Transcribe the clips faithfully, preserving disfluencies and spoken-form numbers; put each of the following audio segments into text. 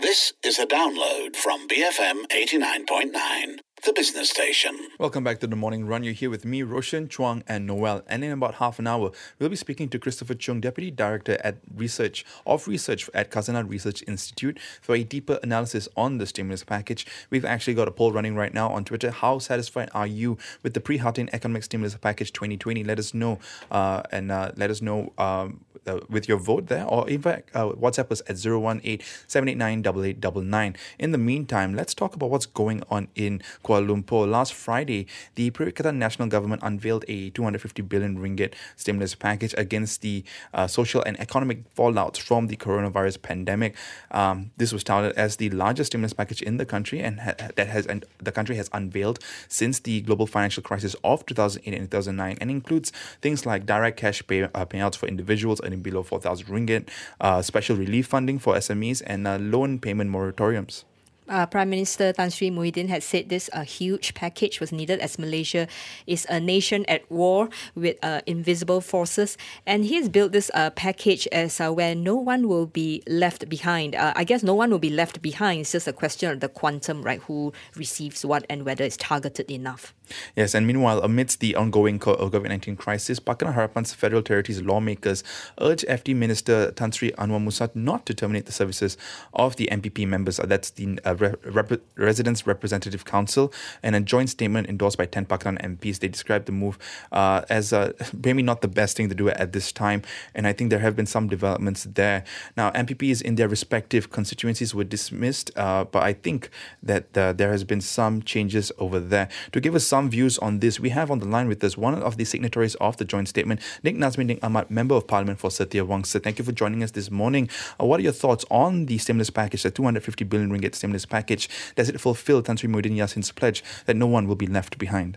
This is a download from B F M eighty-nine point nine, the business station. Welcome back to The Morning Run. You're here with me, Roshan, Chuang and Noel. And in about half an hour, we'll be speaking to Christopher Chung, Deputy Director at Research of Research at Khazanah Research Institute, for a deeper analysis on the stimulus package. We've actually got a poll running right now on Twitter. How satisfied are you with the pre-Hartin Economic Stimulus Package twenty twenty? Let us know uh, and uh, let us know um, uh, with your vote there, or in fact, uh, WhatsApp us at zero one eight, seven eight nine, eight eight nine nine. In the meantime, let's talk about what's going on in Kuala Lumpur. Last Friday, the Perikatan National Government unveiled a two hundred fifty billion ringgit stimulus package against the uh, social and economic fallouts from the coronavirus pandemic. Um, this was touted as the largest stimulus package in the country, and ha- that has and the country has unveiled since the global financial crisis of two thousand eight and two thousand nine, and includes things like direct cash pay, uh, payouts for individuals earning below four thousand ringgit, uh, special relief funding for S M Es, and uh, loan payment moratoriums. Uh, Prime Minister Tan Sri Muhyiddin had said this a huge package was needed as Malaysia is a nation at war with uh, invisible forces, and he has built this uh, package as uh, where no one will be left behind. Uh, I guess no one will be left behind. It's just a question of the quantum, right? Who receives what and whether it's targeted enough. Yes, and meanwhile, amidst the ongoing COVID nineteen crisis, Pakatan Harapan's Federal Territories lawmakers urged F D Minister Tan Sri Anwar Musa not to terminate the services of the M P P members. That's the uh, Rep- Residents Representative Council. In a joint statement endorsed by ten Pakatan M Ps, they described the move uh, as uh, maybe not the best thing to do at this time, and I think there have been some developments there. Now, M P Ps in their respective constituencies were dismissed, uh, but I think that uh, there has been some changes over there. To give us some views on this, we have on the line with us one of the signatories of the joint statement, Nik Nazmuddin Ahmad, Member of Parliament for Setia Wangsa. Thank you for joining us this morning. Uh, what are your thoughts on the stimulus package, the two hundred fifty billion ringgit stimulus package? Does it fulfill Tan Sri Muhyiddin Yassin's pledge that no one will be left behind?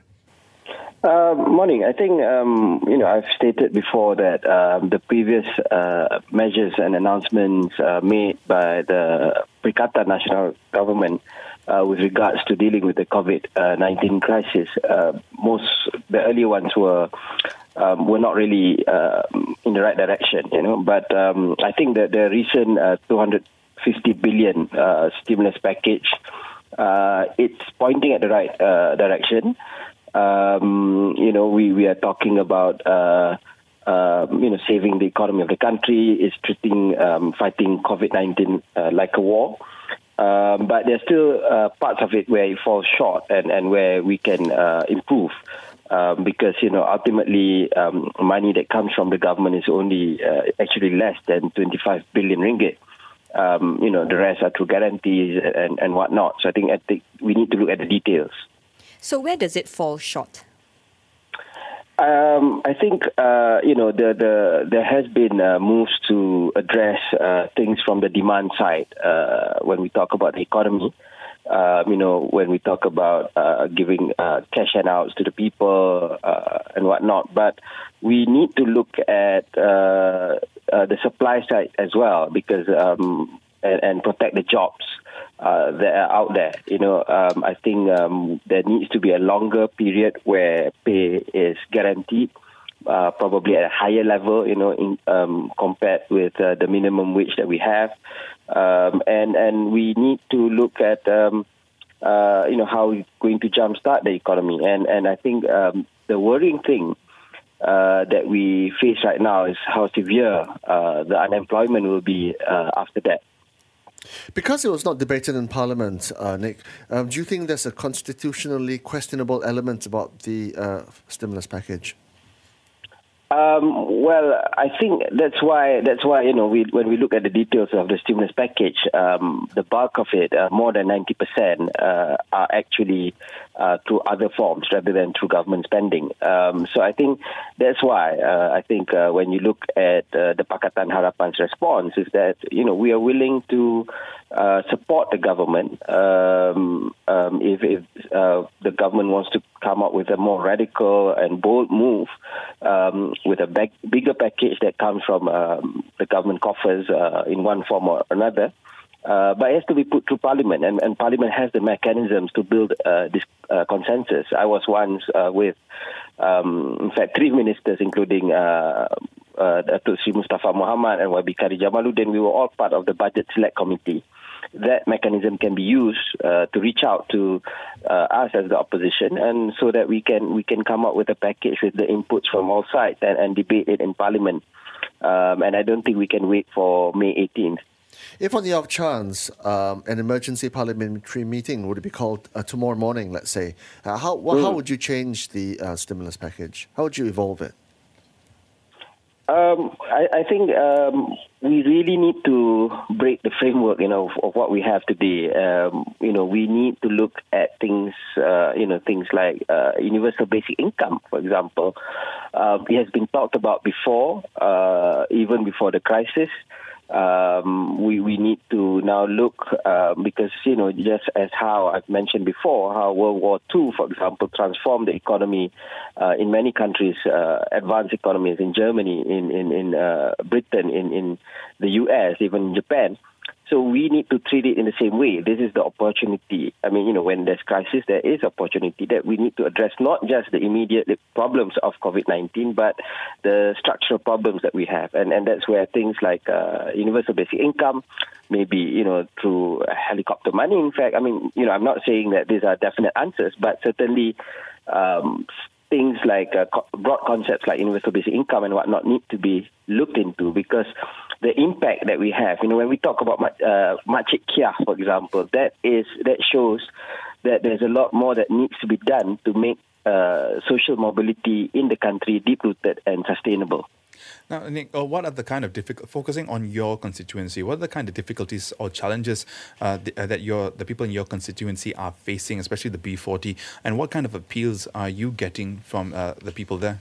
Uh, morning. I think, um, you know, I've stated before that um, the previous uh, measures and announcements uh, made by the Perikatan National Government Uh, with regards to dealing with the COVID nineteen crisis, uh, most the earlier ones were um, were not really uh, in the right direction, you know. But um, I think that the recent uh, two hundred fifty billion uh, stimulus package, uh, it's pointing at the right uh, direction. Um, you know, we, we are talking about uh, uh, you know saving the economy of the country, is treating um, fighting COVID nineteen uh, like a war. Um, but there's still uh, parts of it where it falls short and, and where we can uh, improve um, because, you know, ultimately um, money that comes from the government is only uh, actually less than twenty-five billion ringgit. Um, you know, the rest are through guarantees and, and whatnot. So I think, I think we need to look at the details. So where does it fall short? Um, I think, uh, you know, the, the, there has been uh, moves to address uh, things from the demand side uh, when we talk about the economy. Uh, you know, when we talk about uh, giving uh, cash handouts to the people uh, and whatnot. But we need to look at uh, uh, the supply side as well, because um, and, and protect the jobs uh, that are out there. You know, um, I think um, there needs to be a longer period where pay is guaranteed, uh, probably at a higher level, you know, in, um, compared with uh, the minimum wage that we have. Um, and, and we need to look at, um, uh, you know, how we're going to jumpstart the economy. And, and I think um, the worrying thing uh, that we face right now is how severe uh, the unemployment will be uh, after that. Because it was not debated in Parliament, uh, Nick, um, do you think there's a constitutionally questionable element about the uh, stimulus package? Um, well, I think that's why that's why you know we, when we look at the details of the stimulus package, um, the bulk of it, uh, more than ninety percent, uh, are actually uh, through other forms rather than through government spending. Um, so I think that's why uh, I think uh, when you look at uh, the Pakatan Harapan's response, is that you know we are willing to uh, support the government um, um, if, if uh, the government wants to come up with a more radical and bold move. Um, with a big, bigger package that comes from um, the government coffers uh, in one form or another. Uh, but it has to be put through Parliament, and, and Parliament has the mechanisms to build uh, this uh, consensus. I was once uh, with, um, in fact, three ministers, including uh, uh, Datuk Sri Mustafa Muhammad and Y B Kari Jamaluddin. We were all part of the Budget Select Committee. that mechanism can be used uh, to reach out to uh, us as the opposition, and so that we can we can come up with a package with the inputs from all sides and, and debate it in Parliament. Um, and I don't think we can wait for May eighteenth. If on the off chance um, an emergency parliamentary meeting would be called uh, tomorrow morning, let's say, uh, how well, mm. how would you change the uh, stimulus package? How would you evolve it? Um, I, I think um, we really need to break the framework, you know, of, of what we have today. Um, you know, we need to look at things, uh, you know, things like uh, universal basic income, for example. Uh, it has been talked about before, uh, even before the crisis. Um, we, we need to now look, uh, because, you know, just as how I've mentioned before, how World War Two, for example, transformed the economy uh, in many countries, uh, advanced economies in Germany, in, in, in uh, Britain, in, in the U S, even in Japan. So we need to treat it in the same way. This is the opportunity. I mean, you know, when there's crisis, there is opportunity that we need to address not just the immediate problems of COVID nineteen, but the structural problems that we have. And and that's where things like uh, universal basic income, maybe, you know, through helicopter money. In fact, I mean, you know, I'm not saying that these are definite answers, but certainly um, things like uh, broad concepts like universal basic income and whatnot need to be looked into, because the impact that we have, you know, when we talk about uh, Makcik Kia, for example, that is that shows that there's a lot more that needs to be done to make uh, social mobility in the country deep-rooted and sustainable. Now, Nick, uh, what are the kind of difficult, focusing on your constituency, what are the kind of difficulties or challenges uh, th- uh, that your the people in your constituency are facing, especially the B forty, and what kind of appeals are you getting from uh, the people there?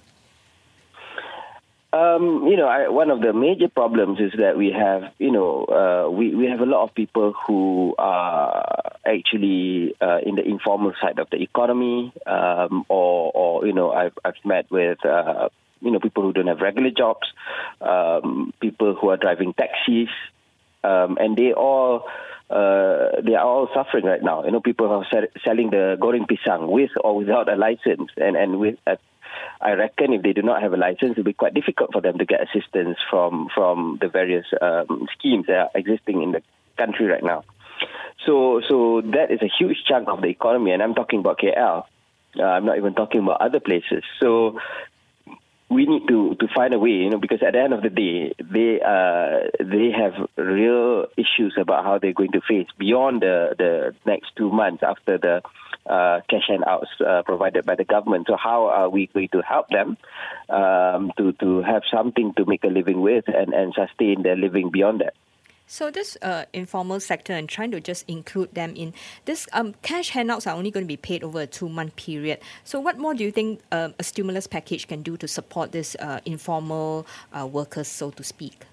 Um, you know, I, one of the major problems is that we have, you know, uh, we, we have a lot of people who are actually uh, in the informal side of the economy, um, or, or, you know, I've, I've met with, uh, you know, people who don't have regular jobs, um, people who are driving taxis, um, and they all, uh, they are all suffering right now. You know, people who are sell- selling the goreng pisang with or without a license, and, and with a I reckon if they do not have a license, it will be quite difficult for them to get assistance from, from the various um, schemes that are existing in the country right now. So so that is a huge chunk of the economy, and I'm talking about K L. Uh, I'm not even talking about other places. So we need to, to find a way, you know, because at the end of the day, they uh, they have real issues about how they're going to face beyond the, the next two months after the uh, cash handouts uh, provided by the government. So how are we going to help them um, to, to have something to make a living with and, and sustain their living beyond that? So this uh, informal sector and trying to just include them in this um, cash handouts are only going to be paid over a two-month period. So what more do you think um, a stimulus package can do to support this uh, informal uh, workers, so to speak?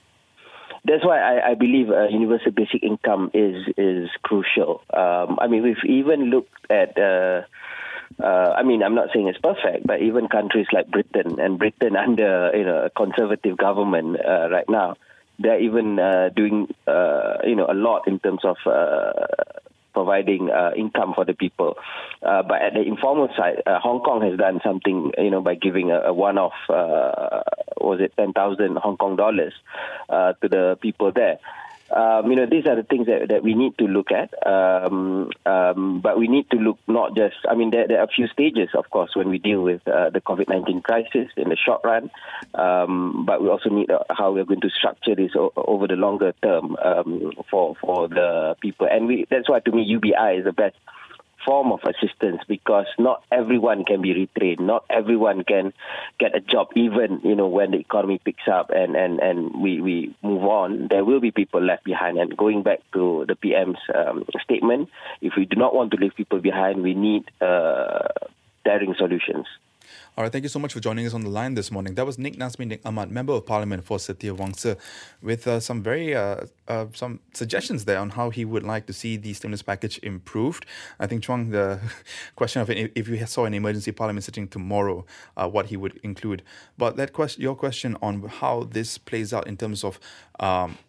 That's why I, I believe uh, universal basic income is is crucial. Um, I mean, we've even looked at. Uh, Uh, I mean, I'm not saying it's perfect, but even countries like Britain and Britain under you know a conservative government uh, right now, they're even uh, doing uh, you know a lot in terms of uh, providing uh, income for the people. Uh, but at the informal side, uh, Hong Kong has done something you know by giving a, a one-off uh, was it ten thousand Hong Kong dollars uh, to the people there. Um, you know, these are the things that, that we need to look at. Um, um, but we need to look not just, I mean, there, there are a few stages, of course, when we deal with uh, the COVID nineteen crisis in the short run. Um, but we also need uh, how we're going to structure this o- over the longer term um, for, for the people. And we, that's why, to me, U B I is the best form of assistance, because not everyone can be retrained, not everyone can get a job, even you know when the economy picks up and, and, and we, we move on. There will be people left behind. And going back to the P M's um, statement, if we do not want to leave people behind, we need uh, daring solutions. All right, thank you so much for joining us on the line this morning. That was Nik Nazmi Nik Ahmad, Member of Parliament for Setia Wangsa, with uh, some very uh, uh, some suggestions there on how he would like to see the stimulus package improved. I think, Chuang, the question of if you saw an emergency parliament sitting tomorrow, uh, what he would include. But that question, your question on how this plays out in terms of um,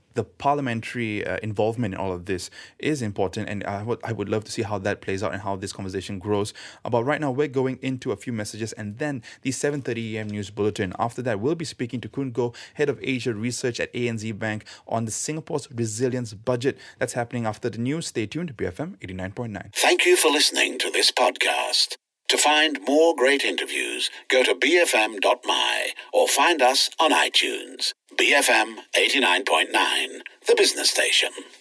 the parliamentary uh, involvement in all of this is important, and I would I would love to see how that plays out and how this conversation grows. But right now, we're going into a few messages and then the seven thirty a.m. news bulletin. After that, we'll be speaking to Kun Goh, Head of Asia Research at A N Z Bank, on the Singapore's resilience budget. That's happening after the news. Stay tuned to B F M eighty-nine point nine. Thank you for listening to this podcast. To find more great interviews, go to b f m dot m y or find us on iTunes. B F M eighty-nine point nine, the business station.